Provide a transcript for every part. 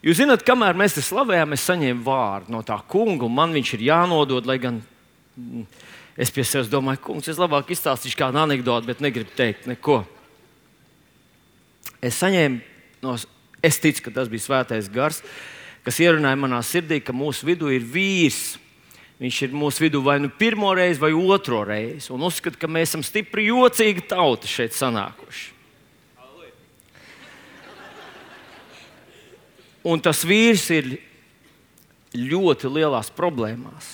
Jūs zināt, kamēr mēs te slavējām, es saņēmu vārdu no tā kunga, un man viņš ir jānodod, lai gan es pie sevis domāju, kungs, es labāk izstāstīšu kādu anekdotu, bet negribu teikt neko. Es ticu, ka tas bija Svētais Gars, kas ierunāja manā sirdī, ka mūsu vidū ir vīrs. Viņš ir mūsu vidū vai nu pirmo reizi, vai otro reizi. Un uzskata, ka mēs esam stipri jocīgi tauta šeit sanākuši. Un tas vīrs ir ļoti lielās problēmās.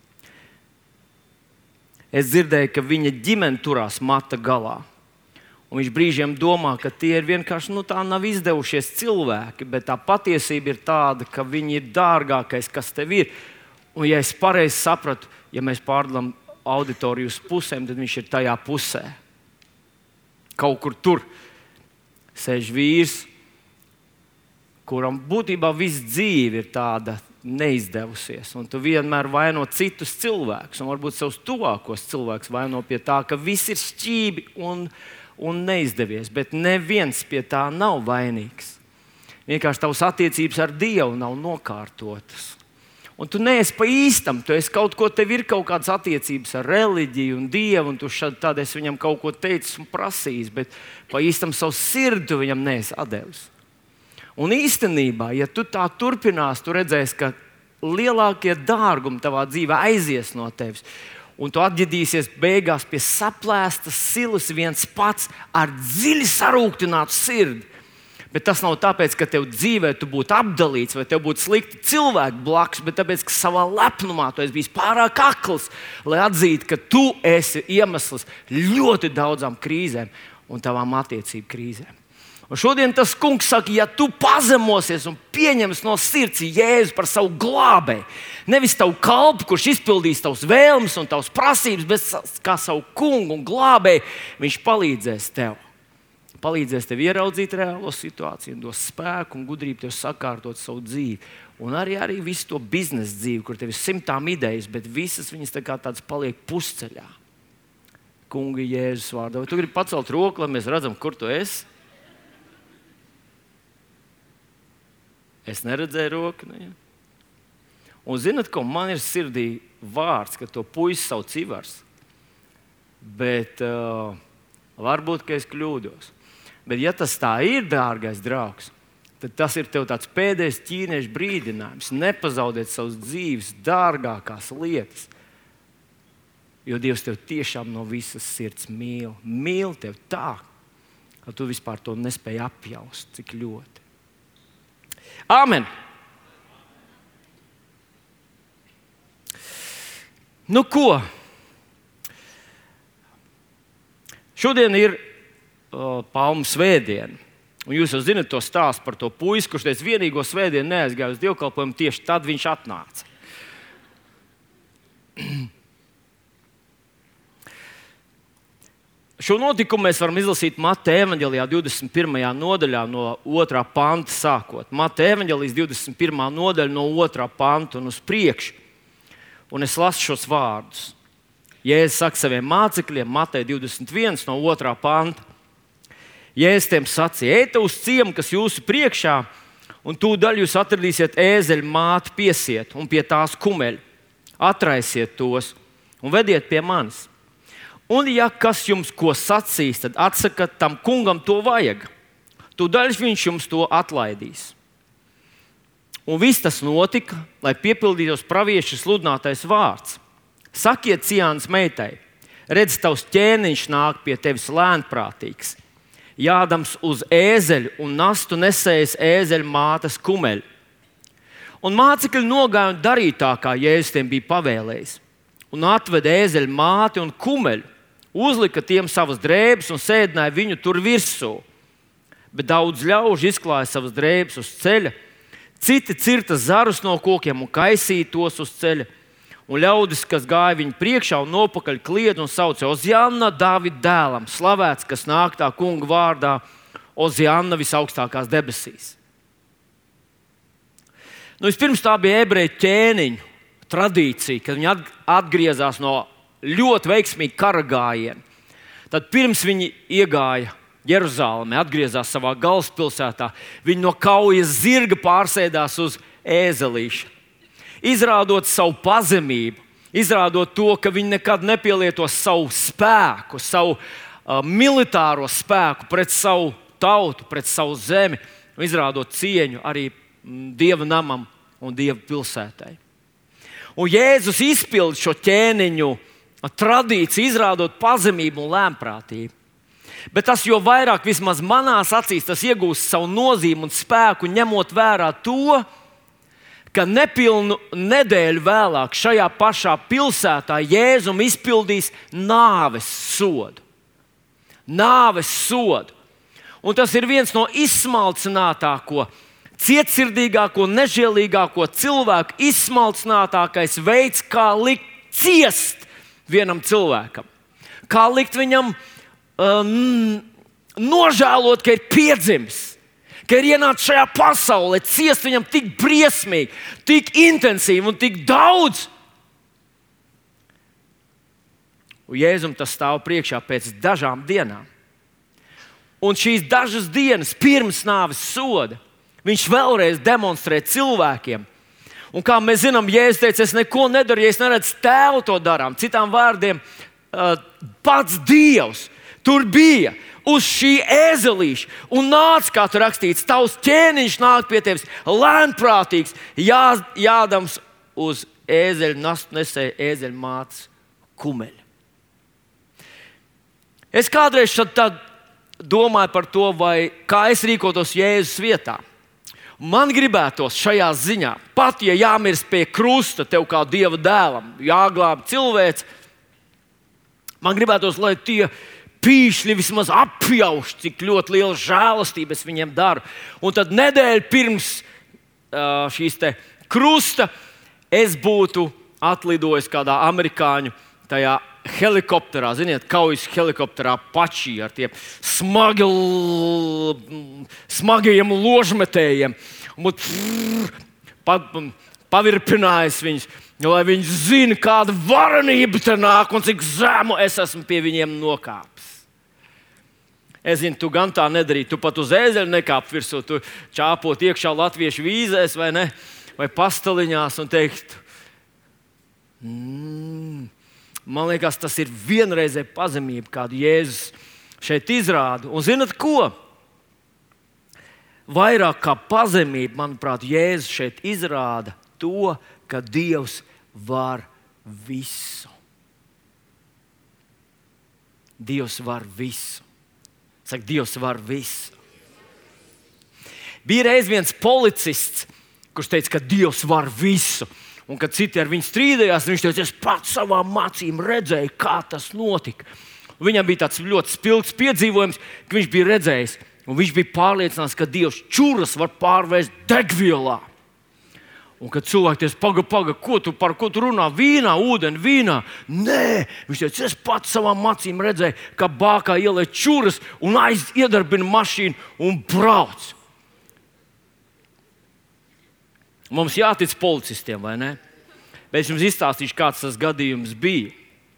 Es dzirdēju, ka viņa ģimene turās mata galā. Un viņš brīžiem domā, ka tie ir vienkārši tā nav izdevušies cilvēki, bet tā patiesība ir tāda, ka viņi ir dārgākais, kas tev ir. Un, ja es pareizi sapratu, ja mēs pārdalām auditoriju uz pusēm, tad viņš ir tajā pusē. Kaut kur tur sēž vīrs, kuram būtībā viss dzīve ir tāda neizdevusies. Un tu vienmēr vaino citus cilvēkus, un varbūt savus tuvākos cilvēkus vaino pie tā, ka viss ir šķībi un neizdevies. Bet neviens pie tā nav vainīgs. Vienkārši tavas attiecības ar Dievu nav nokārtotas. Un tu neesi pa īstam, tu esi kaut ko, tev ir kaut kādas attiecības ar reliģiju un Dievu, un tu tad esi viņam kaut ko teicis un prasījis, bet pa īstam savu sirdi tu viņam neesi atdevis. Un īstenībā, ja tu tā turpinās, tu redzēsi, ka lielākie dārgumi tavā dzīvē aizies no tevis, un tu atģidīsies beigās pie saplēstas silas viens pats ar dziļi sarūktinātu sirdi. Bet tas nav tāpēc, ka tev dzīvē tu būtu apdalīts vai tev būtu slikti cilvēki blakus, bet tāpēc, ka savā lepnumā tu esi bijis pārāk akls, lai atzītu, ka tu esi iemesls ļoti daudzām krīzēm un tavām attiecību krīzēm. Un šodien tas kungs saka, ja tu pazemosies un pieņemsi no sirds Jēzu par savu glābēju, nevis tavu kalpu, kurš izpildīs tavas vēlmes un tavas prasības, bet kā savu kungu un glābēju, viņš palīdzēs tev. Palīdzēs tev ieraudzīt reālo situāciju, dos spēku un gudrību tev sakārtot savu dzīvi. Un arī visu to biznesa dzīvi, kur tev ir 100 idejas, bet visas viņas tā kā tādas paliek pusceļā. Kunga Jēzus vārdā. Vai tu gribi pacelt roku, lai mēs redzam, kur tu esi? Es neredzēju roku. Ne? Un zinat, ko man ir sirdī vārds, ka to puisi sauc Ivars. Bet varbūt, ka es kļūdos. Bet ja tas tā ir, dārgais draugs, tad tas ir tev tāds pēdējais ķīniešu brīdinājums. Nepazaudēt savas dzīves dārgākās lietas. Jo Dievs tev tiešām no visas sirds mīl. Mīl tev tā, ka tu vispār to nespēji apjaust, cik ļoti. Āmen! Nu ko? Šodien ir Palmu svētdiena. Un jūs jau zināt to stāstu par to puisi, kurš teica, vienīgo svētdienu neaizgāja uz dievkalpojumu, tieši tad viņš atnāca. Šo notikumu mēs varam izlasīt Mateja evaņģelijā 21. nodaļā no 2. panta sākot. Mateja evaņģelijas 21. nodaļa no 2. panta un uz priekšu. Un es lasu šos vārdus. Jēzus saka saviem mācekļiem, Mateja 21. no 2. panta. Jēzus tiem sacīja, ejiet uz ciemu, kas jūsu priekšā, un tūdaļ jūs atradīsiet ēzeļu māti piesiet un pie tās kumeļu. Atraisiet tos un vediet pie manis. Un ja kas jums ko sacīs, tad atsakat tam kungam to vajag. Tūdaļ viņš jums to atlaidīs. Un viss tas notika, lai piepildītos pravieša sludinātais vārds. Sakiet Cijānas meitai, redz, tavs ķēniņš nāk pie tevis lēnprātīgs, jādams uz ēzeļu un nastu nesējis ēzeļu mātes kumeļu. Un mācekļi nogāja un darīja tā, kā Jēzus tiem bija pavēlējis. Un atveda ēzeļu māti un kumeļu, uzlika tiem savas drēbes un sēdināja viņu tur virsū. Bet daudz ļaužu izklāja savas drēbes uz ceļa, citi cirta zarus no kokiem un kaisīja tos uz ceļa. Un ļaudis, kas gāja viņu priekšā un nopakaļ kliedza un sauca Ozianna Dāvida dēlam, slavēts, kas nāk tā kunga vārdā, Ozianna visaugstākās debesīs. Vispirms tā bija ebreju ķēniņu tradīcija, kad viņi atgriezās no ļoti veiksmīga kara gājiena. Tad pirms viņi iegāja Jeruzālēmē, atgriezās savā galvaspilsētā. Viņi no kaujas zirga pārsēdās uz ēzelīša, izrādot savu pazemību, izrādot to, ka viņi nekad nepielietos savu spēku, savu militāro spēku pret savu tautu, pret savu zemi, izrādot cieņu arī Dieva namam un Dieva pilsētai. Un Jēzus izpilda šo ķēniņu tradīciju, izrādot pazemību un lēnprātību. Bet tas jau vairāk, vismaz manās acīs, tas iegūst savu nozīmi un spēku, ņemot vērā to, ka nepilnu nedēļu vēlāk šajā pašā pilsētā Jēzum izpildīs nāves sodu. Nāves sodu. Un tas ir viens no izsmalcinātāko, cietsirdīgāko, nežēlīgāko cilvēku izsmalcinātākais veids, kā likt ciest vienam cilvēkam. Kā likt viņam nožēlot, ka ir piedzimis, ka ir ienācis šajā pasaulē, ciest viņam tik briesmīgi, tik intensīvi un tik daudz. Un Jēzum tas stāv priekšā pēc dažām dienām. Un šīs dažas dienas pirms nāves soda viņš vēlreiz demonstrē cilvēkiem. Un kā mēs zinām, Jēzus teica, es neko nedaru, ja es neredzu tēvu to darām. Citām vārdiem, pats Dievs tur bija uz šī ēzelīša un nāca, kā tur rakstīts, tavs ķēniņš nāk pie tevis, lēnprātīgs, jādams uz ēzeļu nastu nesēja ēzeļu mātes kumeļa. Es kādreiz tad domāju par to, kā es rīkotos Jēzus vietā. Man gribētos šajā ziņā, pat ja jāmirst pie krusta tev kā Dieva dēlam, jāglāb cilvēks, man gribētos, lai tie pīšļi vismaz apjauš, cik ļoti liela žēlastība es viņiem daru. Un tad nedēļu pirms šīs te krusta es būtu atlidojis kādā amerikāņu tajā helikopterā, ziniet, kaujas helikopterā Apache ar tiem smagajiem ložmetējiem. Un pavirpinājis viņus, lai viņi zina, kāda varenība te nāk un cik zemu es esmu pie viņiem nokāpis. Es zinu, tu gan tā nedarīji, tu pat uz ēzeļa nekāp virsū, tu čāpot iekšā latviešu vīzēs vai ne, vai pastaliņās un teikt, man liekas, tas ir vienreizē pazemība, kādu Jēzus šeit izrāda. Un zinat ko? Vairāk kā pazemība, manuprāt, Jēzus šeit izrāda to, ka Dievs var visu. Dievs var visu. Saka, Dievs var visu. Bija reiz viens policists, kurš teica, ka Dievs var visu. Un kad citi ar viņu strīdējās, viņš teica, es pats savām acīm redzēju, kā tas notika. Un viņam bija tāds ļoti spilgts piedzīvojums, ka viņš bija redzējis. Un viņš bija pārliecināts, ka Dievs čuras var pārvērst degvielā. Un kad cilvēki teica, paga, par ko tu runā? Vīnā, ūdeni, vīnā. Nē, viņš teica, es pats savām acīm redzēju, ka bākā ielē čuras un iedarbina mašīnu un brauc. Mums jātic policistiem, vai ne? Bet es jums izstāstīšu, kāds tas gadījums bija.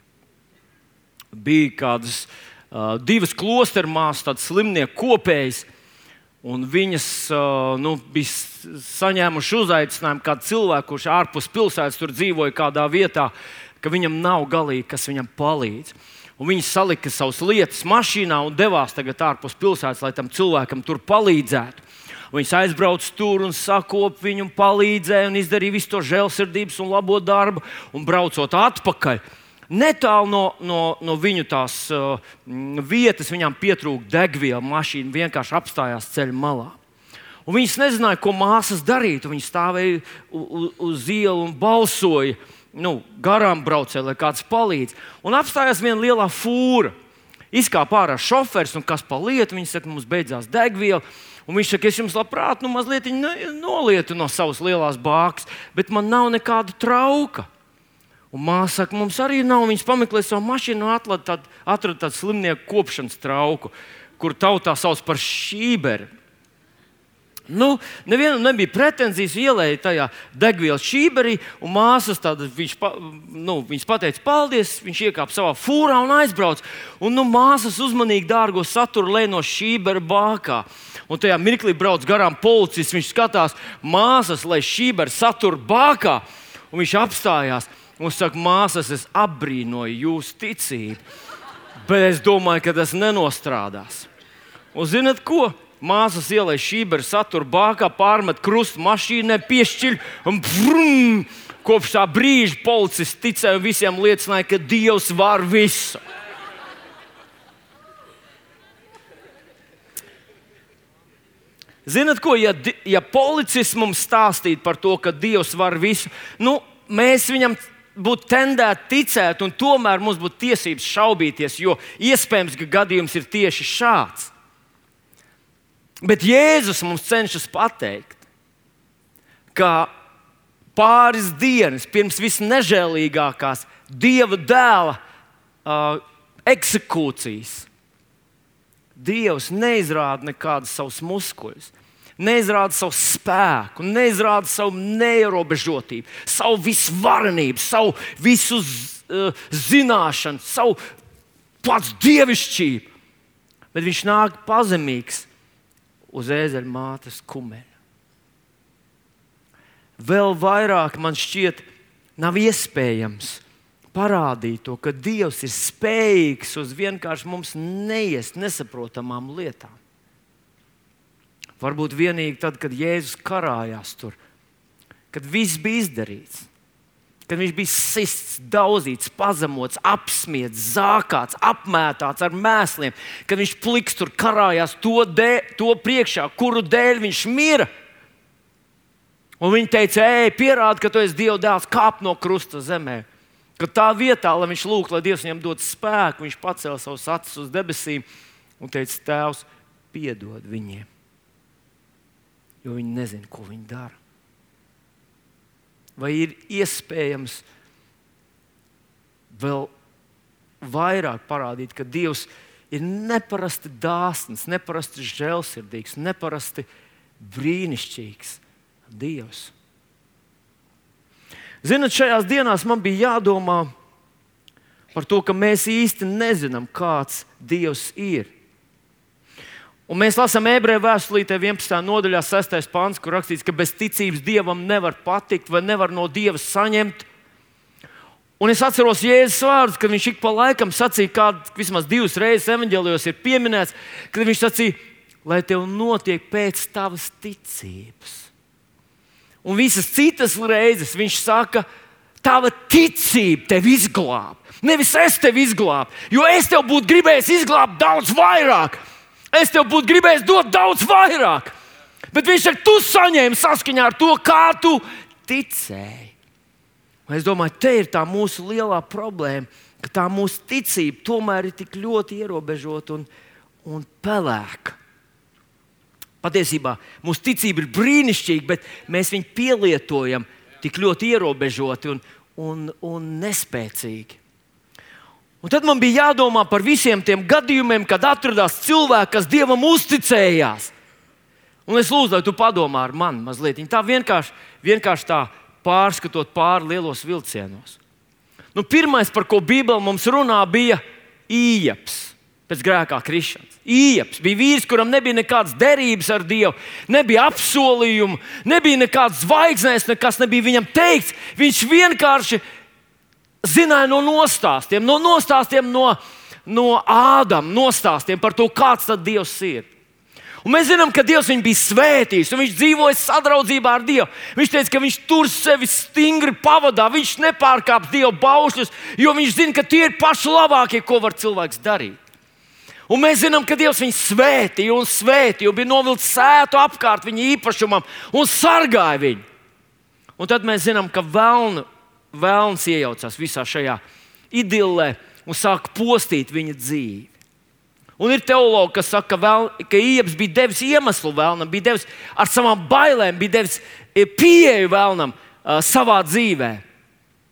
Bija kādas divas klostermāsas, tādas slimnieku kopējas, un viņas bija saņēmuši uzaicinājumu kādu cilvēku, kurš ārpus pilsētas tur dzīvoja kādā vietā, ka viņam nav galīgi, kas viņam palīdz. Un viņi salika savas lietas mašīnā un devās tagad ārpus pilsētas, lai tam cilvēkam tur palīdzētu. Viņus aizbrauc tur un sakop viņu, palīdzēja un izdarīja visu to žēlsirdības un labo darbu. Un braucot atpakaļ, netālu no viņu tās vietas, viņām pietrūka degviela, mašīna vienkārši apstājās ceļa malā. Un viņas nezināja, ko māsas darīt. Viņi stāvēja uz ielu un balsoja, garām braucēja, lai kāds palīdz. Un apstājās viena lielā fūra. Izkāpa ārā šoferis, un kas pa lietu, viņi saka, mums beidzās degviela. Un viņš saka, es jums labprāt mazliet nolietu no savas lielās bākas, bet man nav nekāda trauka. Un māsa saka, mums arī nav. Viņas pameklē savu mašīnu un atrada tādu slimnieku kopšanas trauku, kur tautā sauc par šīberi. Nevienam nebija pretenzijas, ielēja tajā degvielas šīberī, un māsas viņas pateica paldies, viņš iekāpa savā fūrā un aizbrauca. Un māsas uzmanīgi dārgo saturu lej no šībera bākā. Un tajā mirklī brauc garām policists, viņš skatās, māsas lej šībera saturu bākā, un viņš apstājās un saka, māsas, es apbrīnoju jūsu ticību, bet es domāju, ka tas nenostrādās. Un zinat ko? Māsas ielai šībera saturu bākā, pārmet krustu mašīnai, piešķiļ un brum! Kopš tā brīža policists ticēja un visiem liecināja, ka Dievs var visu. Zinat ko, ja policists mums stāstītu par to, ka Dievs var visu, mēs viņam būtu tendēti ticēt, un tomēr mums būtu tiesības šaubīties, jo iespējams, ka gadījums ir tieši šāds. Bet Jēzus mums cenšas pateikt, ka pāris dienas pirms visnežēlīgākās Dieva dēla eksekūcijas Dievs neizrāda nekādus savus muskuļus, neizrāda savu spēku, neizrāda savu neierobežotību, savu visvarenību, savu visu zināšanu, savu pats dievišķību. Bet viņš nāk pazemīgs uz ēzeļa mātes kumeļa. Vēl vairāk man šķiet, nav iespējams parādīt to, ka Dievs ir spējīgs uz vienkārši mums nesaprotamām lietām. Varbūt vienīgi tad, kad Jēzus karājās tur, kad viss bija izdarīts, kad viņš bija sists, daudzīts, pazemots, apsmiets, zākāts, apmētāts ar mēsliem, kad viņš pliks tur karājās to priekšā, kuru dēļ viņš mira. Un viņi teica, pierādi, ka tu esi Dieva dēls, kāp no krusta zemē. Kad tā vietā, lai viņš lūgtu, lai Dievs viņam dod spēku, viņš pacēla savus acis uz debesīm un teica, Tēvs, piedod viņiem, jo viņi nezina, ko viņi dara. Vai ir iespējams vēl vairāk parādīt, ka Dievs ir neparasti dāsns, neparasti žēlsirdīgs, neparasti brīnišķīgs Dievs? Zināt, šajās dienās man bija jādomā par to, ka mēs īsti nezinām, kāds Dievs ir. Un mēs lasām Ebreju vēstulītē 11. nodaļā 6. pants, kur rakstīts, ka bez ticības Dievam nevar patikt vai nevar no Dieva saņemt. Un es atceros Jēzus vārdus, kad viņš ik pa laikam sacīja, vismaz 2 reizes evaņģēlijos ir pieminēts, kad viņš sacīja, lai tev notiek pēc tavas ticības. Un visas citas reizes viņš saka, tava ticība tevi izglāb. Nevis es tevi izglābu, jo es tev būtu gribējis izglābt daudz vairāk. Es tev būtu gribējis dot daudz vairāk. Bet viņš saka, tu saņēmi saskaņā ar to, kā tu ticēji. Un es domāju, te ir tā mūsu lielā problēma, ka tā mūsu ticība tomēr ir tik ļoti ierobežota un pelēka. Patiesībā mūsu ticība ir brīnišķīga, bet mēs viņu pielietojam tik ļoti ierobežoti un nespēcīgi. Un tad man bija jādomā par visiem tiem gadījumiem, kad atradās cilvēki, kas Dievam uzticējās. Un es lūdzu, lai tu padomā ar mani mazliet. Tā vienkārši tā pārskatot pāri lielos vilcienos. Pirmais, par ko Bībele mums runā, bija Ījaps pēc grēkā krišanas. Ījaps bija vīrs, kuram nebija nekādas derības ar Dievu, nebija apsolījumu, nebija nekādas zvaigznēs, nekas nebija viņam teikts. Viņš vienkārši zināja no nostāstiem no Ādama, nostāstiem par to, kāds tad Dievs ir. Un mēs zinām, ka Dievs viņu bija svētījis, un viņš dzīvoja sadraudzībā ar Dievu. Viņš teica, ka viņš tur sevi stingri pavadā, viņš nepārkāps Dieva baušļus, jo viņš zina, ka tie ir paši labākie, ko var cilvēks darīt. Un mēs zinām, ka Dievs viņu svētīja un bija novilcis sētu apkārt viņa īpašumam un sargāja viņu. Un tad mēs zinām, ka Vēlns iejaucās visā šajā idillē un sāka postīt viņa dzīvi. Un ir teologi, kas saka, ka Ījaps bija devis iemeslu vēlnam, bija devis ar savām bailēm, bija devis pieeju vēlnam savā dzīvē.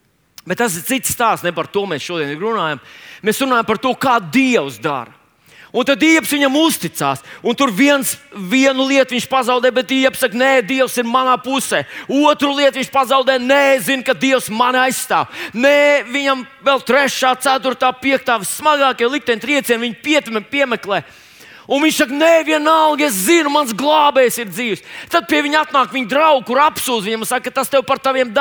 Bet tas ir cits stāsts, ne par to mēs šodien runājam. Mēs runājam par to, kā Dievs dara. Un tad Dievs viņam uzticās. Un tur vienu lietu viņš pazaudē, bet Dievs saka, nē, Dievs ir manā pusē. Otru lietu viņš pazaudē, nē, zina, ka Dievs mani aizstāv. Nē, viņam vēl 3., 4., 5. smagākie likteņu triecieni viņi piemeklē. Un viņš saka, nē, vienalga, es zinu, mans glābējs ir dzīvs. Tad pie viņa atnāk viņa draugi, kur apsūdz viņam un saka, tas tev par taviem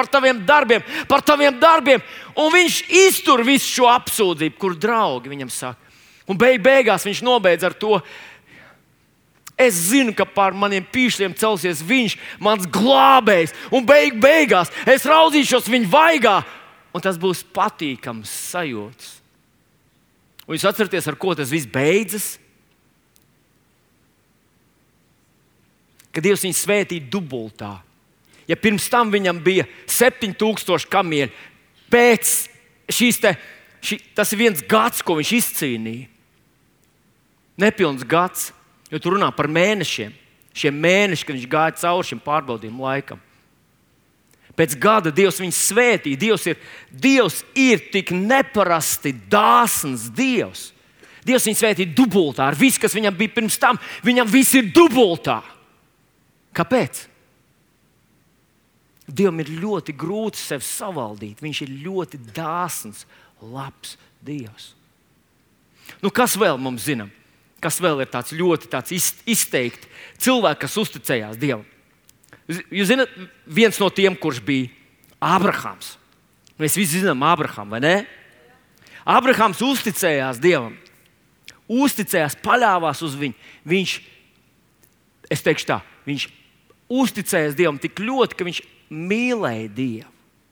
darbiem. Un viņš iztur visu šo apsūdzību, kur draugi viņam saka. Un beigās viņš nobeidz ar to, es zinu, ka pār maniem pīšļiem celsies viņš, mans glābējs. Un beigās es raudzīšos viņa vaigā, un tas būs patīkams sajūts. Un jūs atceraties, ar ko tas viss beidzas? Ka Dievs viņu svētīja dubultā. Ja pirms tam viņam bija 7000 kamieļi, pēc tas ir viens gads, ko viņš izcīnīja. Nepilns gads, jo tur runā par mēnešiem. Šie mēneši, kad viņš gāja cauri šim pārbaudījumu laikam. Pēc gada Dievs viņu svētīja. Dievs ir tik neparasti dāsns Dievs. Dievs viņu svētīja dubultā. Ar visu, kas viņam bija pirms tam, viņam viss ir dubultā. Kāpēc? Dievam ir ļoti grūti sevi savaldīt. Viņš ir ļoti dāsns, labs Dievs. Kas vēl mums zinām? Kas vēl ir ļoti izteikti cilvēki, kas uzticējās Dievam? Jūs zināt, viens no tiem, kurš bija Ābrahams. Mēs visi zinām Ābraham, vai ne? Ābrahams uzticējās Dievam. Uzticējās, paļāvās uz viņu. Viņš uzticējās Dievam tik ļoti, ka viņš mīlēja Dievu.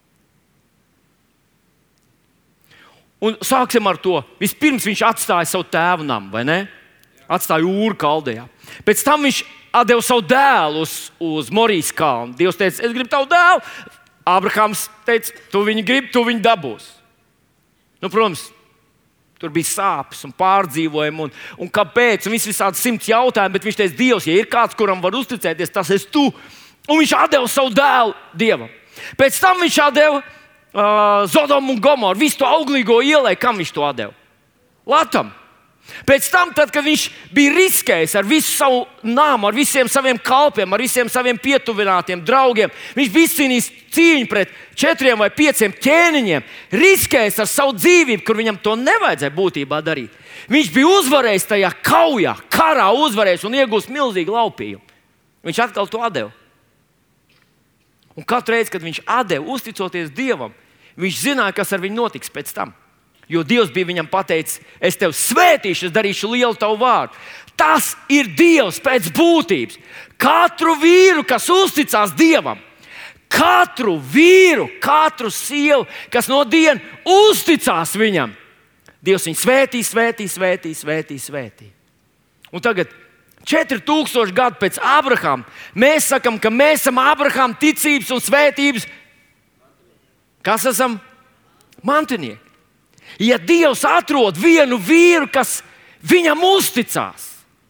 Un sāksim ar to. Vispirms viņš atstāja savu tēvu namu, vai ne? Atstāja Ūru Kaldejā. Pēc tam viņš atdeva savu dēlu uz Morijas kalnu. Dievs teica, es gribu tavu dēlu. Ābrahams teica, tu viņu gribi, tu viņu dabūsi. Protams, tur bija sāpes un pārdzīvojumi un kāpēc, un visādi 100 jautājumi, bet viņš teica, Dievs, ja ir kāds, kuram var uzticēties, tas esi tu. Un viņš atdeva savu dēlu Dievam. Pēc tam viņš atdeva Zodomu un Gomoru, visu to auglīgo ielai, kam viņš to atdeva? Latam. Pēc tam, kad viņš bija riskējis ar visu savu nāmu, ar visiem saviem kalpiem, ar visiem saviem pietuvinātiem draugiem, viņš bija izcīnījis cīņu pret 4 vai 5 ķēniņiem, riskējis ar savu dzīvību, kur viņam to nevajadzēja būtībā darīt. Viņš bija uzvarējis tajā kaujā, karā uzvarējis un iegūst milzīgu laupījumu. Viņš atkal to atdeva. Un katru reizi, kad viņš atdeva, uzticoties Dievam, viņš zināja, kas ar viņu notiks pēc tam. Jo Dievs bija viņam pateicis, es tevi svētīšu, es darīšu lielu tavu vārdu. Tas ir Dievs pēc būtības. Katru vīru, kas uzticās Dievam, katru vīru, katru sievu, kas no dienas uzticās viņam, Dievs viņu svētī. Un tagad 4000 gadu pēc Ābrahama mēs sakam, ka mēs esam Ābrahama ticības un svētības. Kas esam? Mantinieki. Ja Dievs atrod vienu vīru, kas viņam uzticās,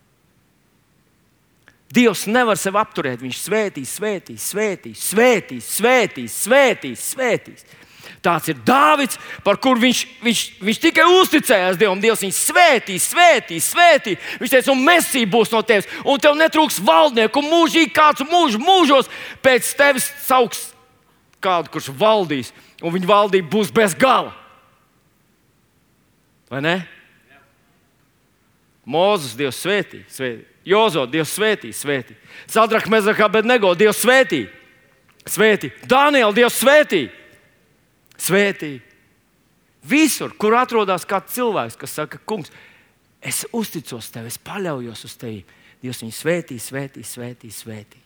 Dievs nevar sevi apturēt. Viņš svētīs. Tāds ir Dāvids, par kuru viņš tikai uzticējās Dievam. Dievs viņu svētī. Viņš teica, un Mesija būs no tevis, un tev netrūks valdnieku, un mūžīgi kāds mūžos pēc tevis sauks kādu, kurš valdīs, un viņa valdība būs bez gala. Vai ne? Mūzes Dievs svētī. Jozo Dievs svētī. Sadrak, Mezrakā, Abednego Dievs svētī. Daniela Dievs svētī. Visur, kur atrodas kāds cilvēks, kas saka, kungs, es uzticos tev, es paļaujos uz tevi. Dievs viņu svētī.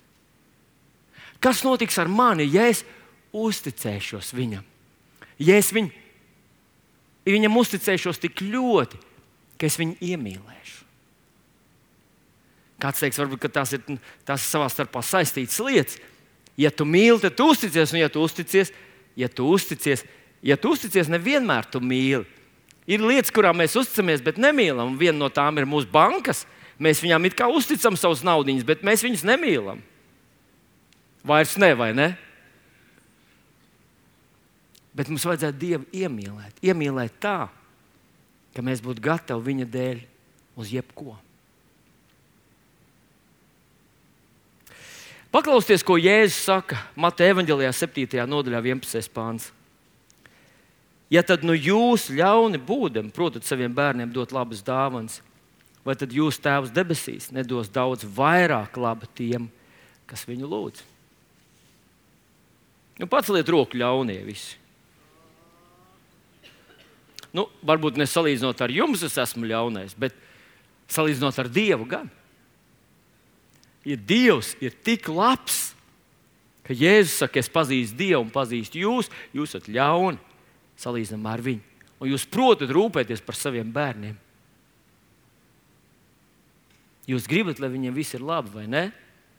Kas notiks ar mani, ja es uzticēšos viņam? Ja es viņam uzticēšos tik ļoti, ka es viņu iemīlēšu. Kāds teiks, varbūt tās ir savā starpā saistītas lietas. Ja tu mīli, tad tu uzticies, un ja tu uzticies, nevienmēr tu mīli. Ir lietas, kurām mēs uzticamies, bet nemīlam. Viena no tām ir mūsu bankas. Mēs viņām it kā uzticam savus naudiņus, bet mēs viņus nemīlam. Vairs ne, vai ne? Bet mums vajadzētu Dievu iemīlēt tā, ka mēs būtu gatavi viņa dēļ uz jebko. Paklausieties, ko Jēzus saka Mateja evaņģelijā 7. nodaļā 11. pāns. Ja tad jūs ļauni būdami protat saviem bērniem dot labas dāvanas, vai tad jūs tēvs debesīs nedos daudz vairāk laba tiem, kas viņu lūdz? Paceliet roku ļaunie visi. Varbūt nesalīdzinot ar jums, es esmu ļaunais, bet salīdzinot ar Dievu gan. Ja Dievs ir tik labs, ka Jēzus saka, es pazīstu Dievu un pazīstu jūs, jūs esat ļauni salīdzinām ar viņu. Un jūs protat rūpēties par saviem bērniem. Jūs gribat, lai viņiem viss ir labi, vai ne?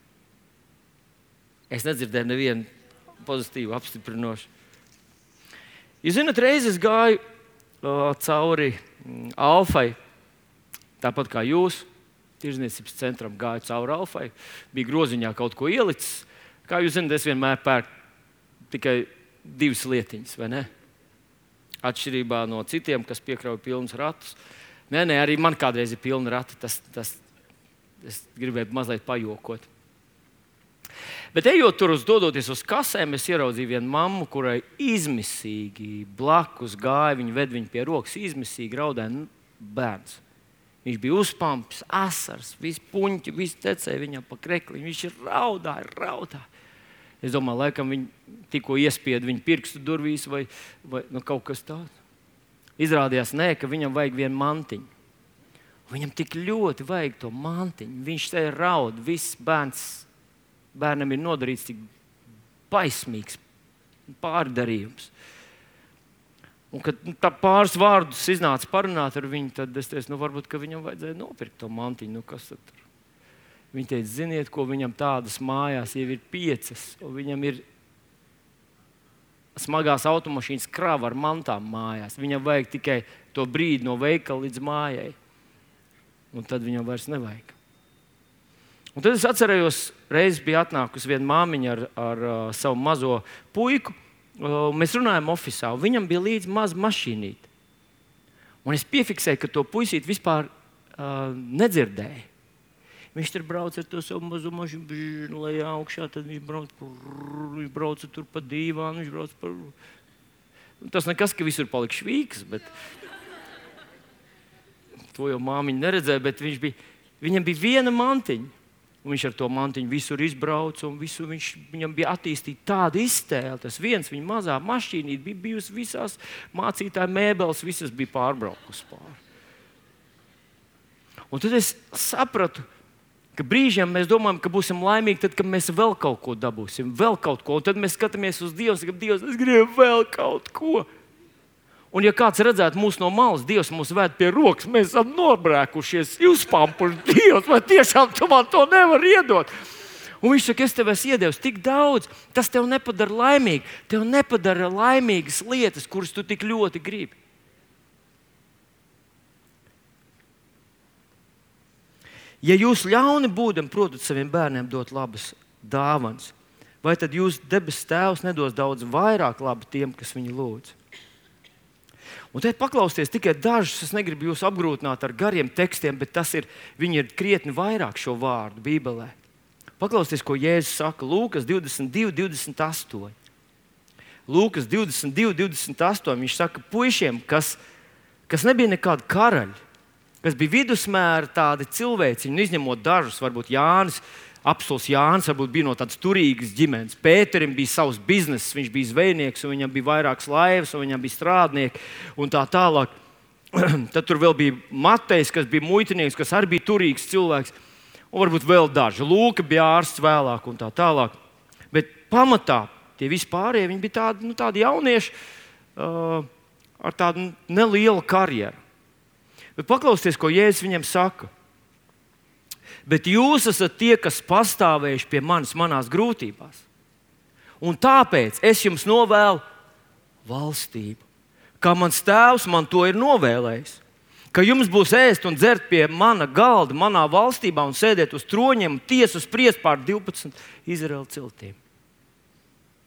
Es nedzirdēju nevienu pozitīvu apstiprinošu. Jūs zināt, reiz es gāju cauri Alfai, tāpat kā jūs, tirdzniecības centram gāju cauri Alfai, bija groziņā kaut ko ielicis. Kā jūs zināt, es vienmēr pērku tikai 2 lietiņas, vai ne? Atšķirībā no citiem, kas piekrauj pilnus ratus. Nē, arī man kādreiz ir pilni rati, es gribēju mazliet pajokot. Bet ejot tur dodoties uz kasēm, es ieraudzīju vienu mammu, kurai izmisīgi blakus gāja, viņa ved viņu pie rokas, izmisīgi raudāja bērns. Viņš bija uzpampis, asars, viss puņķi, viss tecēja viņam pa krekliņu, viņš raudāja. Es domāju, laikam viņi tikko iespieda viņu pirkstu durvīs vai kaut kas tāds. Izrādījās, ka viņam vajag vienu mantiņu. Viņam tik ļoti vajag to mantiņu. Viņš te raud, viss bērnam ir nodarīts tik baismīgs pārdarījums. Un, kad tā pāris vārdus iznāca parunāt ar viņu, tad es teicu, varbūt, ka viņam vajadzēja nopirkt to mantiņu. Kas tad tur? Viņi teica, ziniet, ko viņam tādas mājās jau ir 5, un viņam ir smagās automašīnas krava ar mantām mājās. Viņam vajag tikai to brīdi no veikala līdz mājai. Un tad viņam vairs nevajag. Un tad es atcerējos, reiz bija atnākusi viena māmiņa ar savu mazo puiku. Mēs runājām ofisā, un viņam bija līdzi maza mašīnīte. Un es piefiksēju, ka to puisīti vispār nedzirdēja. Viņš tur brauc ar to savu mazo mašīnu, lai augšā, tad viņš brauc tur pa dīvānu, viņš brauc par... Tas nekas, ka visur palika švīks, bet... To jau māmiņa neredzēja, bet viņam bija viena mantiņa. Un viņš ar to mantiņu visur izbrauca, un viņam bija attīstīta tāda iztēle. Tas viens, viņa mazā mašīnīte bija bijusi visās mācītāju mēbeles, visas bija pārbraukus pāri. Un tad es sapratu, ka brīžiem mēs domājam, ka būsim laimīgi, tad, kad mēs vēl kaut ko dabūsim, vēl kaut ko. Un tad mēs skatāmies uz Dievu, ka Dievs, es gribu vēl kaut ko. Un ja kāds redzētu mūs no malas, Dievs mūs ved pie rokas, mēs esam nobrēkušies, uzpampuši, Dievs, vai tiešām tu man to nevari iedot? Un viņš saka, es tev esmu iedevis tik daudz, tas tev nepadara laimīgi. Tev nepadara laimīgas lietas, kuras tu tik ļoti gribi. Ja jūs ļauni būdami protat saviem bērniem dot labas dāvanas, vai tad jūs debesu tēvs nedos daudz vairāk labu tiem, kas viņu lūdz? Un te paklausieties tikai dažus, es negribu jūs apgrūtināt ar gariem tekstiem, bet viņi ir krietni vairāk šo vārdu Bībelē. Paklausieties, ko Jēzus saka Lūkas 22, 28. Lūkas 22, 28. Viņš saka puišiem, kas nebija nekādi karaļi, kas bija vidusmēra tādi cilvēciņi, izņemot dažus, varbūt Apostols Jānis varbūt bija no tādas turīgas ģimenes. Pēterim bija savs bizness, viņš bija zvejnieks, un viņam bija vairākas laivas, un viņam bija strādnieki un tā tālāk. Tad tur vēl bija Matejs, kas bija muitinieks, kas arī bija turīgs cilvēks, un varbūt vēl daži. Lūka bija ārsts vēlāk un tā tālāk. Bet pamatā tie vispārējie, viņi bija tādi jaunieši ar tādu nelielu karjeru. Bet paklausieties, ko Jēzus viņiem saka. Bet jūs esat tie, kas pastāvējuši pie manis manās grūtībās. Un tāpēc es jums novēlu valstību, kā mans tēvs man to ir novēlējis. Ka jums būs ēst un dzert pie mana galda, manā valstībā un sēdēt uz troņiem un tiesu spriest pār 12 Izraēla ciltīm.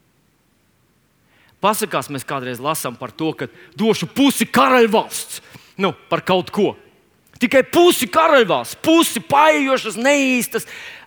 Pasakās mēs kādreiz lasām par to, ka došu pusi karaļvalsts. Par kaut ko. Tikai pusi karaļvalsts, pusi paejošas, neīstas,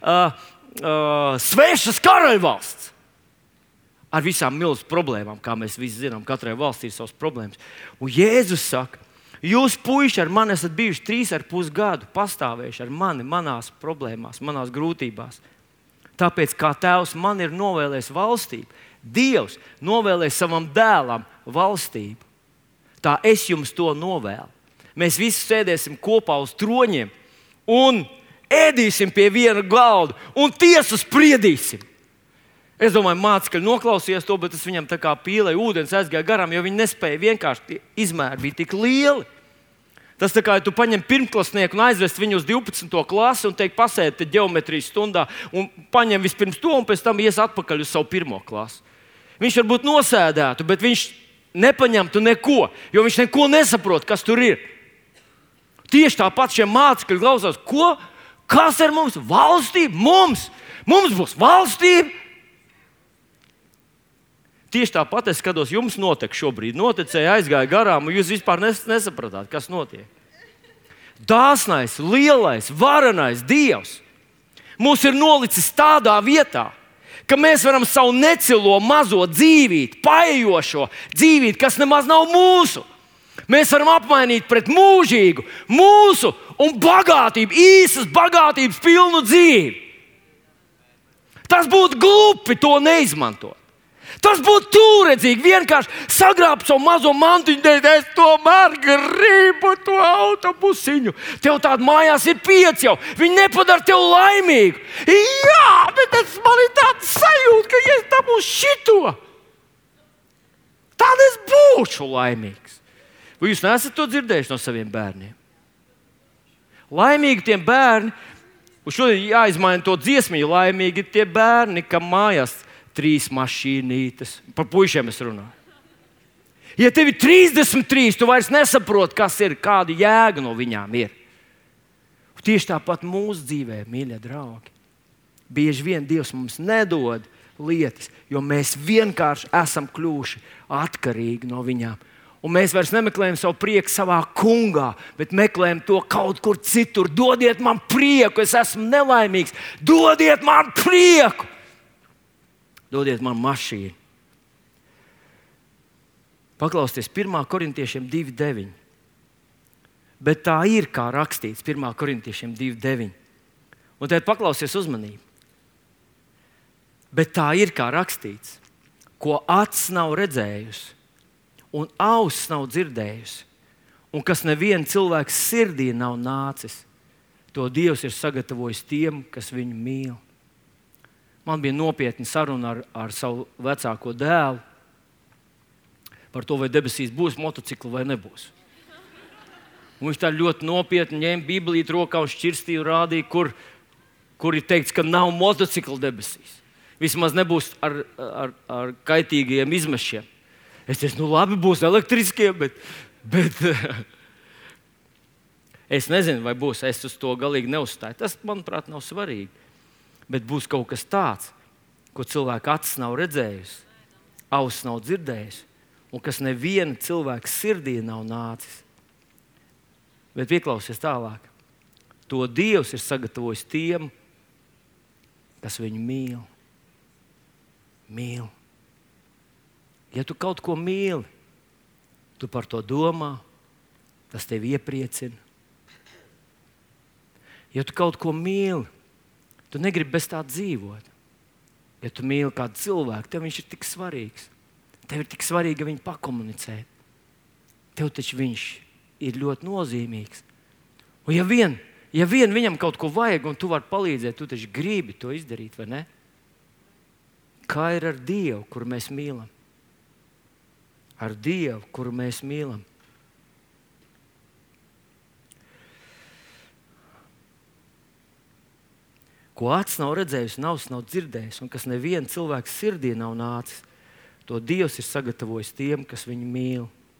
svešas karaļvalsts. Ar visām milzu problēmām, kā mēs visi zinām, katrai valstī ir savas problēmas. Un Jēzus saka, jūs puiši ar mani esat bijuši 3,5 gadu pastāvējuši ar mani, manās problēmās, manās grūtībās. Tāpēc, kā Tēvs man ir novēlējis valstību, Dievs novēlēs savam dēlam valstību. Tā es jums to novēlu. Mēs visi sēdēsim kopā uz troņiem un ēdīsim pie viena galda un tiesu spriedīsim. Es domāju, mācekļi noklausījās to, bet tas viņam tā kā pīlēja ūdens aizgāja garām, jo viņi nespēja vienkārši izmēri bija tik lieli. Tas tā kā ja tu paņem pirmklasnieku un aizvest viņu uz 12. klasi un teikt, pasēdi te ģeometrijas stundā un paņem vispirms to un pēc tam ies atpakaļ uz savu 1. klasi. Viņš varbūt nosēdētu, bet viņš nepaņemtu neko, jo viņš neko nesaprot, kas tur ir. Tieši tāpat šie mācekļi klausās, ko? Kas ir mums? Valstība? Mums būs valstība? Tieši tāpat es skatos, jums notiek šobrīd. Noticēja, aizgāja garām, un jūs vispār nesapratāt, kas notiek. Dāsnais, lielais, varenais Dievs mūs ir nolicis tādā vietā, ka mēs varam savu necilo, mazo dzīvību, paejošo dzīvību, kas nemaz nav mūsu, mēs varam apmainīt pret mūžīgu, mūsu un bagātību, īsas bagātības pilnu dzīvi. Tas būtu glupi to neizmantot. Tas būtu tūredzīgi, vienkārši sagrābt savu mazo mantiņu, teikt, es tomēr gribu to autobusiņu. Tev tāda mājās ir 5 jau, viņi nepadara tev laimīgu. Jā, bet man ir tāda sajūta, ka ja es dabūšu šito, tad es būšu laimīgs. Vai jūs neesat to dzirdējuši no saviem bērniem? Laimīgi tie bērni, un šodien jāizmaina to dziesmiņu, laimīgi tie bērni, kam mājās 3 mašīnītes. Par puišiem es runāju. Ja tev ir 33, tu vairs nesaproti, kas ir, kāda jēga no viņām ir. Un tieši tāpat mūsu dzīvē, mīļie draugi. Bieži vien Dievs mums nedod lietas, jo mēs vienkārši esam kļuvuši atkarīgi no viņām. Un mēs vairs nemeklējam savu prieku savā kungā, bet meklējam to kaut kur citur. Dodiet man prieku, es esmu nelaimīgs. Dodiet man prieku! Dodiet man mašīnu. Paklausieties 1. korintiešiem 2,9. Bet tā ir, kā rakstīts 1. korintiešiem 2,9. Un tad paklausieties uzmanību. Bet tā ir, kā rakstīts, ko acis nav redzējusi un auss nav dzirdējusi, un kas neviena cilvēka sirdī nav nācis, to Dievs ir sagatavojis tiem, kas viņu mīl. Man bija nopietna saruna ar savu vecāko dēlu par to, vai debesīs būs motocikli vai nebūs. Un viņš tā ļoti nopietni ņēma Bībelīti rokā un šķirstīja un rādīja, kur ir teikts, ka nav motocikli debesīs. Vismaz nebūs ar kaitīgiem izmešiem. Es teicu, labi, būs elektriskie, bet es nezinu, vai būs. Es uz to galīgi neuzstāju. Tas, manuprāt, nav svarīgi. Bet būs kaut kas tāds, ko cilvēka acis nav redzējusi, auss nav dzirdējusi, un kas neviena cilvēka sirdī nav nācis. Bet pieklausies tālāk. To Dievs ir sagatavojis tiem, kas viņu mīl. Mīl. Ja tu kaut ko mīli, tu par to domā, tas tevi iepriecina. Ja tu kaut ko mīli, tu negribi bez tā dzīvot. Ja tu mīli kādu cilvēku, tev viņš ir tik svarīgs. Tev ir tik svarīgi, ja viņu pakomunicēt. Tev taču viņš ir ļoti nozīmīgs. Un ja vien viņam kaut ko vajag un tu vari palīdzēt, tu taču gribi to izdarīt, vai ne? Kā ir ar Dievu, kuru mēs mīlam? Ar Dievu, kuru mēs mīlam. Ko acis nav redzējusi, auss nav dzirdējusi, un kas neviena cilvēka sirdī nav nācis, to Dievs ir sagatavojis tiem, kas viņu mīl.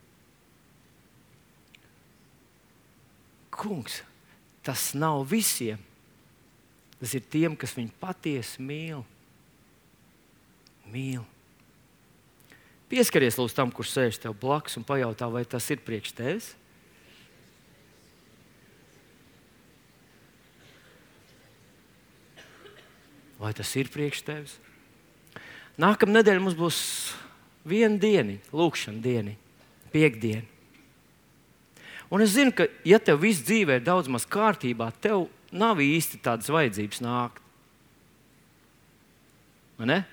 Kungs, tas nav visiem. Tas ir tiem, kas viņu patiesi mīl. Mīl. Pieskaries lūdzu tam, kurš sēž tev blakus un pajautā, vai tas ir priekš tevis? Vai tas ir priekš tevis? Nākamā nedēļa mums būs viena diena, lūkšana diena, piektdiena. Un es zinu, ka, ja tev viss dzīvē ir daudz maz kārtībā, tev nav īsti tādas vajadzības nākt. Vai ne?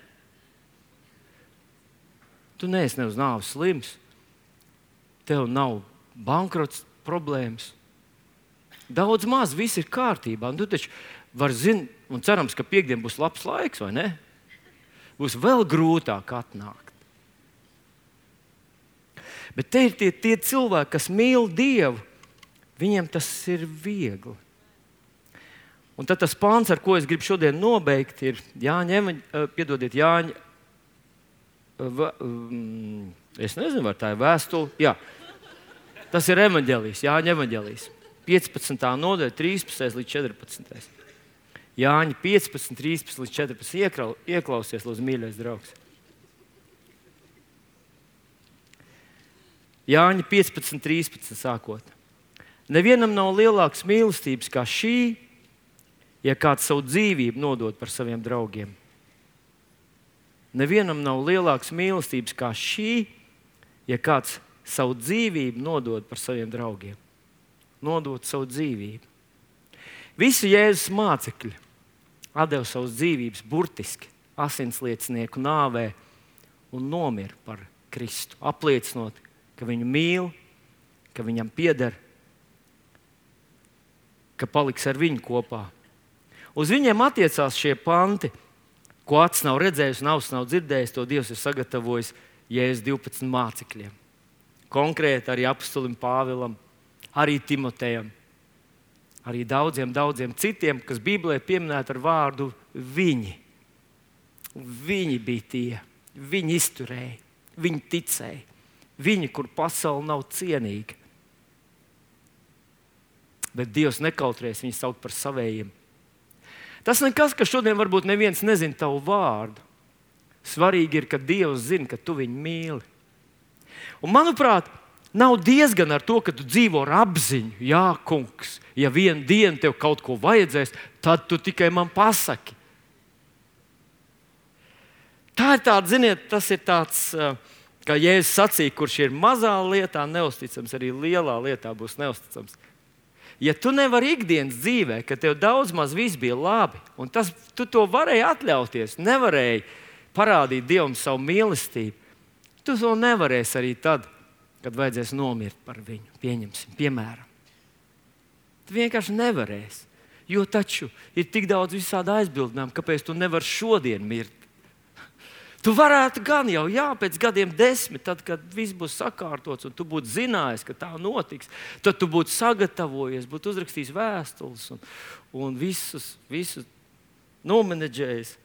Tu neesi ne uz nāves slims, tev nav bankrots problēmas. Daudz maz viss ir kārtībā. Un tu taču vari zināt, un cerams, ka piektdien būs labs laiks, vai ne? Būs vēl grūtāk atnākt. Bet te ir tie cilvēki, kas mīl Dievu, viņiem tas ir viegli. Un tad tas pāns, ar ko es gribu šodien nobeigt, ir Jāņa, es nezinu, vai tā ir vēstule. Jā, tas ir evaņģēlijs, Jāņa evaņģēlijs. 15. nodaļa, 13. līdz 14. Jāņa 15, 13 līdz 14. Ieklausies, lūdzu, mīļais draugs. Jāņa 15, 13 sākot. Nevienam nav lielākas mīlestības kā šī, ja kāds savu dzīvību nodod par saviem draugiem. Nevienam nav lielākas mīlestības kā šī, ja kāds savu dzīvību nodod par saviem draugiem. Nodot savu dzīvību. Visi Jēzus mācekļi atdeva savas dzīvības burtiski asinsliecinieku nāvē un nomira par Kristu, apliecinot, ka viņu mīl, ka viņam pieder, ka paliks ar viņu kopā. Uz viņiem attiecās šie panti, ko acis nav redzējis un auss nav dzirdējis, to Dievs ir sagatavojis Jēzus 12 mācekļiem. Konkrēti arī apostolim Pāvilam, arī Timotejam, arī daudziem citiem, kas Bībelē pieminēti ar vārdu viņi. Viņi bija tie, viņi izturēja, viņi ticēja, viņi, kur pasaule nav cienīga. Bet Dievs nekautrēs viņus saukt par savējiem. Tas nekas, ka šodien varbūt neviens nezina tavu vārdu. Svarīgi ir, ka Dievs zina, ka tu viņu mīli. Un manuprāt, nav diezgan ar to, ka tu dzīvo ar apziņu. Jā, kungs, ja vienu dienu tev kaut ko vajadzēs, tad tu tikai man pasaki. Tā ir tāda, ziniet, tas ir tāds, kā Jēzus sacīja, kurš ir mazā lietā neusticams, arī lielā lietā būs neusticams. Ja tu nevari ikdienas dzīvē, ka tev daudz maz viss bija labi, un tu to varēji atļauties, nevarēji parādīt Dievam savu mīlestību, tu to nevarēsi arī tad, kad vajadzēs nomirt par viņu, pieņemsim, piemēram. Tu vienkārši nevarēsi, jo taču ir tik daudz visādi aizbildinājumu, kāpēc tu nevari šodien mirt. Tu varētu gan jau, pēc gadiem 10, tad, kad viss būs sakārtots un tu būtu zinājis, ka tā notiks, tad tu būtu sagatavojies, būtu uzrakstījis vēstules un visus nomenedžējis.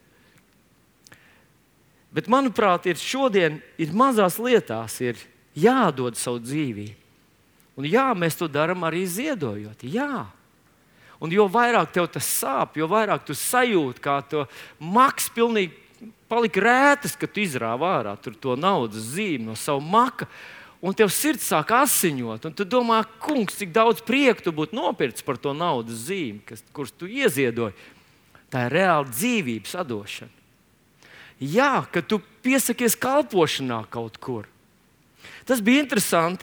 Bet, manuprāt, šodien ir mazās lietās, ir jādod savu dzīvību. Un mēs to darām arī ziedojot. Jā. Un jo vairāk tev tas sāp, jo vairāk tu sajūti, kā to maks pilnīgi palika rētas, kad tu izrāvi ārā to naudas zīmi no savu maka, un tev sirds sāk asiņot, un tu domā, kungs, cik daudz prieku tu būtu nopircis par to naudas zīmi, kurus tu ieziedoji. Tā ir reāla dzīvības atdošana. Jā, kad tu piesakies kalpošanā kaut kur. Tas bija interesanti.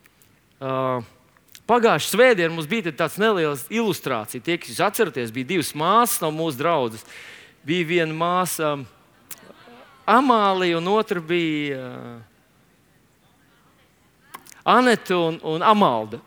Pagājušā svētdienā mums bija tāds neliels ilustrācija. Tie, kas jūs atceraties, bija divas māsas no mūsu draudzes. Bija viena māsa Amālija, un otra bija Aneta un Amalda.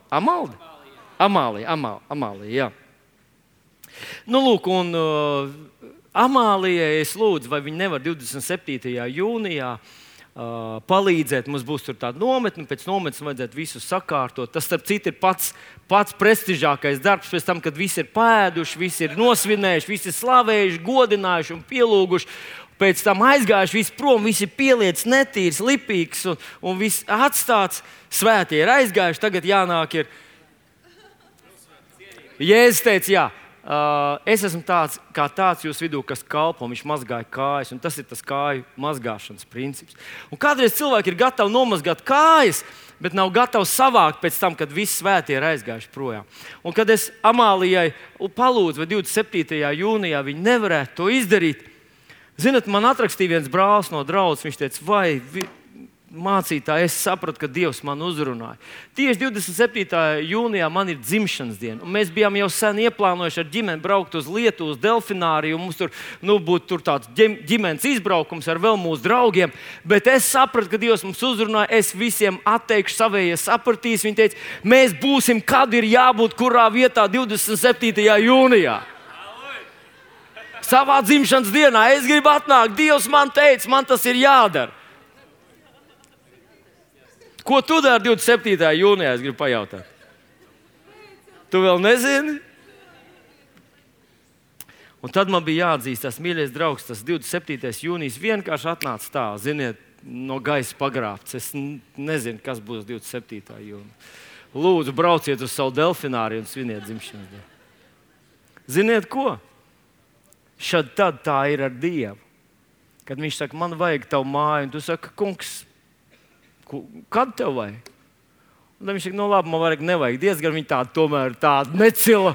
Amālija, jā. Nu, lūk, un Amālijai es lūdzu, vai viņi nevar 27. jūnijā palīdzēt. Mums būs tur tāda nometne, pēc nometnes vajadzētu visu sakārtot. Tas, starp citu, ir pats prestižākais darbs pēc tam, kad visi ir pēduši, visi ir nosvinējuši, visi ir slavējuši, godinājuši un pielūguši. Pēc tam aizgājuši, visi prom, visi ir pielietis, netīrs, lipīgs un viss atstāts. Svētie ir aizgājuši, tagad jānāk ir. Jēzus teica, es esmu tāds jūsu vidū, kas kalpo, viņš mazgāja kājas, un tas ir tas kāju mazgāšanas princips. Un kādreiz cilvēki ir gatavi nomazgāt kājas, bet nav gatavi savākt pēc tam, kad visi svētie ir aizgājuši projām. Un kad es Amālijai palūdzu, vai 27. jūnijā viņi nevarētu to izdarīt, zinat, man atrakstīja viens brālis no draudzes, viņš teica, vai mācītāji, es sapratu, ka Dievs man uzrunāja. Tieši 27. jūnijā man ir dzimšanas diena, un mēs bijām jau sen ieplānojuši ar ģimeni braukt uz Lietuvu, uz Delfināriju, un mums tur būtu tāds ģimenes izbraukums ar vēl mūsu draugiem, bet es sapratu, ka Dievs mums uzrunāja, es visiem atteikšu, savējie sapratīs. Viņi teica, mēs būsim, kad ir jābūt, kurā vietā 27. jūnijā. Savā dzimšanas dienā es gribu atnākt, Dievs man teica, man tas ir jādara. Ko tu dari 27. jūnijā, es gribu pajautāt? Tu vēl nezini? Un tad man bija jāatzīst, tas mīļais draugs, tas 27. jūnijas vienkārši atnāca tā, ziniet, no gaisa pagrābts. Es nezinu, kas būs 27. jūnija. Lūdzu, brauciet uz savu Delfināriju un sviniet dzimšanas dienu. Ziniet ko? Tad tā ir ar Dievu. Kad viņš saka, man vajag tavu māju, un tu saki, kungs, kad tev vajag? Un tad viņš saka, no labi, man vajag nevajag. Diezgan viņa tāda tomēr tāda necila.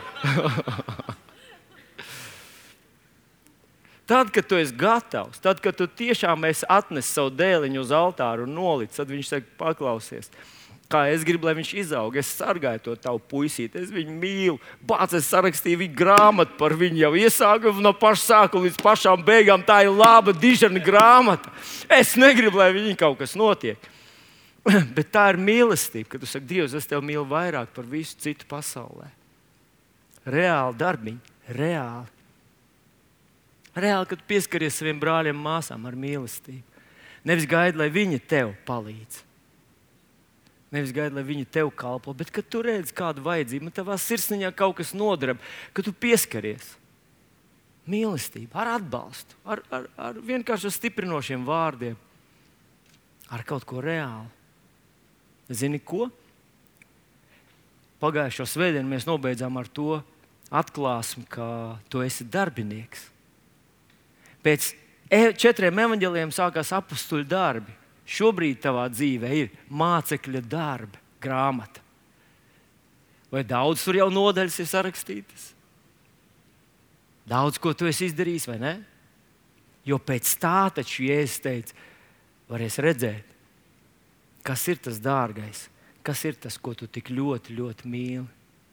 Tad, kad tu esi gatavs, tad, kad tu tiešām esi atnesis savu dēliņu uz altāru un nolicis, tad viņš saka, paklausies, kā es gribu, lai viņš izaug. Es sargāju to tavu puisīti, es viņu mīlu. Pats es sarakstīju viņu grāmatu par viņu jau iesāku no paša sākuma līdz pašām beigām. Tā ir laba, dižana grāmata. Es negribu, lai viņai kaut kas notiek. Bet tā ir mīlestība, kad tu saki, Dievs, es tevi mīlu vairāk par visu citu pasaulē. Reāli darbiņi, reāli. Reāli, kad tu pieskaries saviem brāļiem un māsām ar mīlestību. Nevis gaidi, lai viņi tev palīdz. Nevis gaidi, lai viņi tev kalpo, bet kad tu redzi kādu vajadzību, un tavā sirsniņā kaut kas nodarb, kad tu pieskaries. Mīlestība, ar atbalstu, ar vienkārši stiprinošiem vārdiem, ar kaut ko reāli. Zini ko? Pagājušo svētdienu mēs nobeidzām ar to atklāsmi, ka tu esi darbinieks. Pēc 4 evaņģēlijiem sākās apustuļu darbi. Šobrīd tavā dzīvē ir mācekļa darba grāmata. Vai daudz tur jau nodaļas ir sarakstītas? Daudz, ko tu esi izdarījis, vai ne? Jo pēc tā taču Jēzus teica, varēs redzēt, kas ir tas dārgais, kas ir tas, ko tu tik ļoti, ļoti mīli.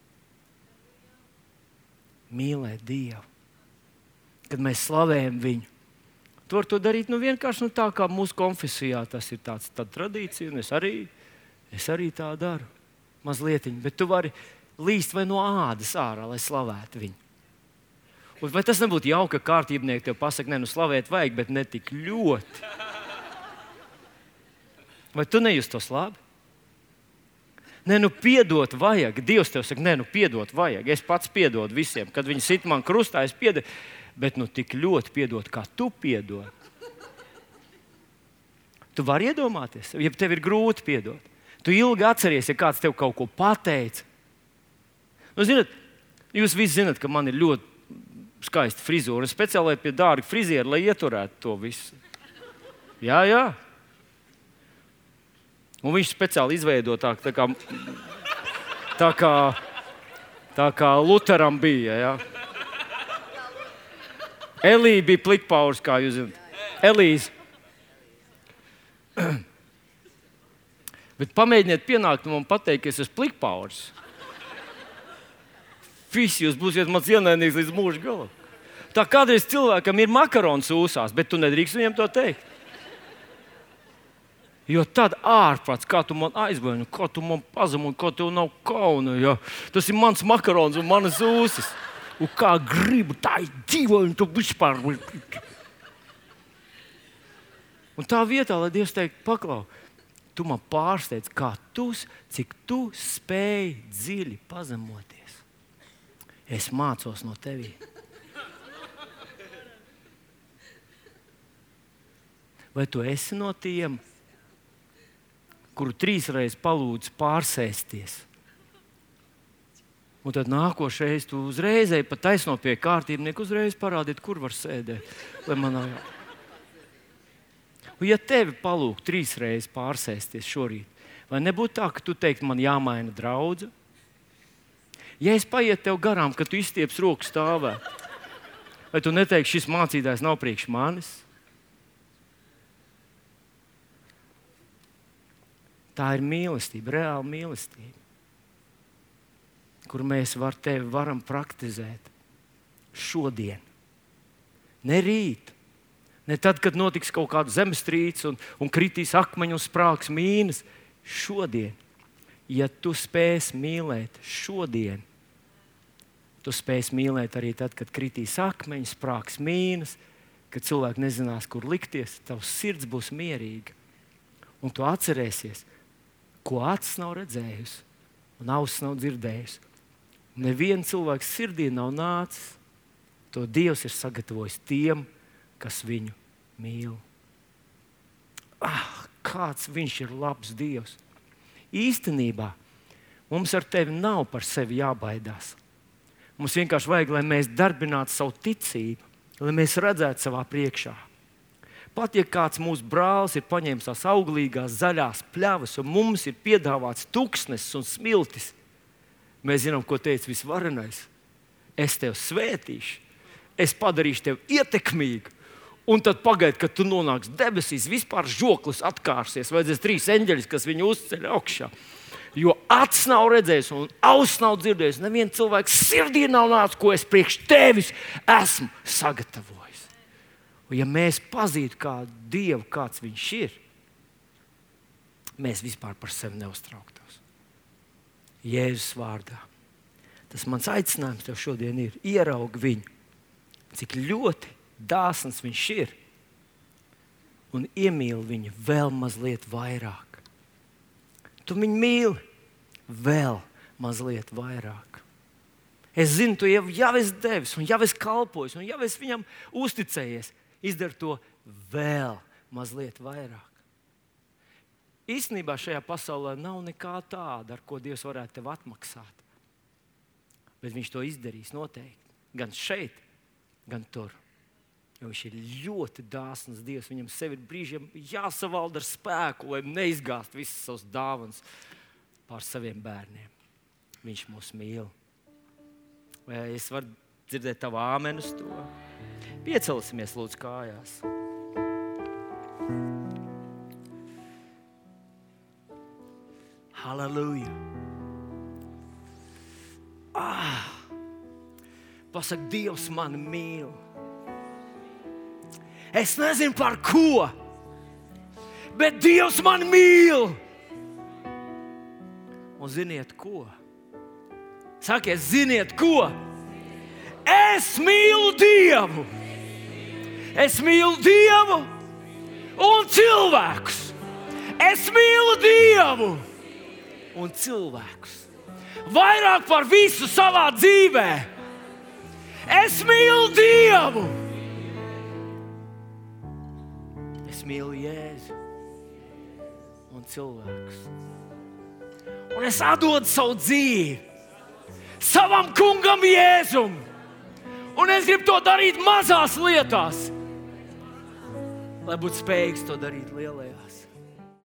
Mīlēt Dievu. Kad mēs slavējam viņu. Tu vari to darīt vienkārši tā, kā mūsu konfesijā tas ir tāda tradīcija, un es arī tā daru. Mazlietiņ, bet tu vari līst vai no ādas ārā, lai slavētu viņu. Un vai tas nebūtu jauka, ka kārtībnieki tev pasaka, ne, slavēt vajag, bet ne tik ļoti? Vai tu nejustos labi? Nē, piedot vajag. Dievs tev saka, nē, piedot vajag. Es pats piedodu visiem. Kad viņi sit man krustā, es piedodu. Bet tik ļoti piedot, kā tu piedod. Tu vari iedomāties, ja tev ir grūti piedot. Tu ilgi atceries, ja kāds tev kaut ko pateica. Zināt, jūs visi zināt, ka man ir ļoti skaista frizūra. Es speciāli pie dārga friziera, lai ieturētu to visu. Jā. Un viņš speciāli izveido tā kā Luteram bija. Ja? Elīze bija plikpaurs, kā jūs zināt. Elīze. Bet pamēģiniet pienākt un man pateikt, ka es esmu plikpaurs. Visi jūs būsiet mans ienaidnieks līdz mūža galam. Tā kādreiz cilvēkam ir makarons ūsās, bet tu nedrīkst viņam to teikt. Jo tad ārprāts, kā tu man aizvaino, kā tu man pazemoni, kā tev nav kauna. Ja? Tas ir mans makarons un manas ūsas. Un kā gribu, tā ir dzīvoju, un tu vispār. Un tā vietā, lai Dievs teikt, paklau, tu man pārsteidz, cik tu spēj dziļi pazemoties. Es mācos no tevī. Vai tu esi no tiem, kuru 3 reizes palūdz pārsēsties? Un tad nākošais tu uzreiz ej pa taisno pie kārtībnieku, uzreiz parādīt, kur var sēdēt. Lai man nav jā. Un ja tevi palūk 3 reizes pārsēsties šorīt, vai nebūtu tā, ka tu teiktu, man jāmaina draudze? Ja es paietu tev garām, ka tu izstieps roku stāvēt, vai tu neteiksi, šis mācītājs nav priekš manis? Tā ir mīlestība, reāla mīlestība, kur mēs tevi varam praktizēt šodien. Ne rīt, ne tad, kad notiks kaut kāda zemestrīce un kritīs akmeņi un sprāgs mīnas. Šodien, ja tu spēsi mīlēt šodien, tu spēsi mīlēt arī tad, kad kritīs akmeņi, sprāgs mīnas, kad cilvēki nezinās, kur likties, tavs sirds būs mierīga. Un tu atcerēsies, ko acis nav redzējusi un auss nav dzirdējusi. Neviena cilvēka sirdī nav nācis. To Dievs ir sagatavojis tiem, kas viņu mīl. Kāds viņš ir labs Dievs. Īstenībā mums ar tevi nav par sevi jābaidās. Mums vienkārši vajag, lai mēs darbinātu savu ticību, lai mēs redzētu savā priekšā. Pat ja kāds mūsu brālis ir paņēmis tās auglīgās zaļās pļavas un mums ir piedāvāts tuksnesis un smiltis, mēs zinām, ko teica visvarenais. Es tevi svētīšu, es padarīšu tevi ietekmīgu, un tad pagaidi, kad tu nonāksi debesīs, vispār žoklis atkārsies, vajadzēs 3 eņģeļus, kas viņu uzceļ augšā. Jo acis nav redzējis un auss nav dzirdējis, neviens cilvēks sirdī nav nācis, ko es priekš tevis esmu sagatavojis. Un ja mēs pazītu kādu Dievu, kāds viņš ir, mēs vispār par sevi neuztrauktos. Jēzus vārdā. Tas mans aicinājums tev šodien ir ieraugi viņu, cik ļoti dāsns viņš ir, un iemīli viņu vēl mazliet vairāk. Tu viņu mīli vēl mazliet vairāk. Es zinu, tu jau esi devis, un jau esi kalpojis, un jau esi viņam uzticējies. Izdari to vēl mazliet vairāk. Īstenībā šajā pasaulē nav nekā tāda, ar ko Dievs varētu tev atmaksāt. Bet viņš to izdarīs noteikti. Gan šeit, gan tur. Jo viņš ir ļoti dāsns Dievs. Viņam sevi ir brīžiem jāsavalda ar spēku, lai neizgāst visas savas dāvanas pār saviem bērniem. Viņš mūs mīl. Vai es varu dzirdēt tavu āmenu uz to? Piecelsimies lūdzu kājās. Halleluja! Pasaka, Dievs mani mīl. Es nezinu par ko, bet Dievs mani mīl. Un ziniet ko? Sakiet, ziniet ko? Es mīlu Dievu. Es mīlu Dievu un cilvēkus. Es mīlu Dievu un cilvēkus. Vairāk par visu savā dzīvē. Es mīlu Dievu. Es mīlu Jēzu un cilvēkus. Un es atdodu savu dzīvi savam kungam Jēzum. Un es gribu to darīt mazās lietās, lai būtu spējīgs to darīt lielajās.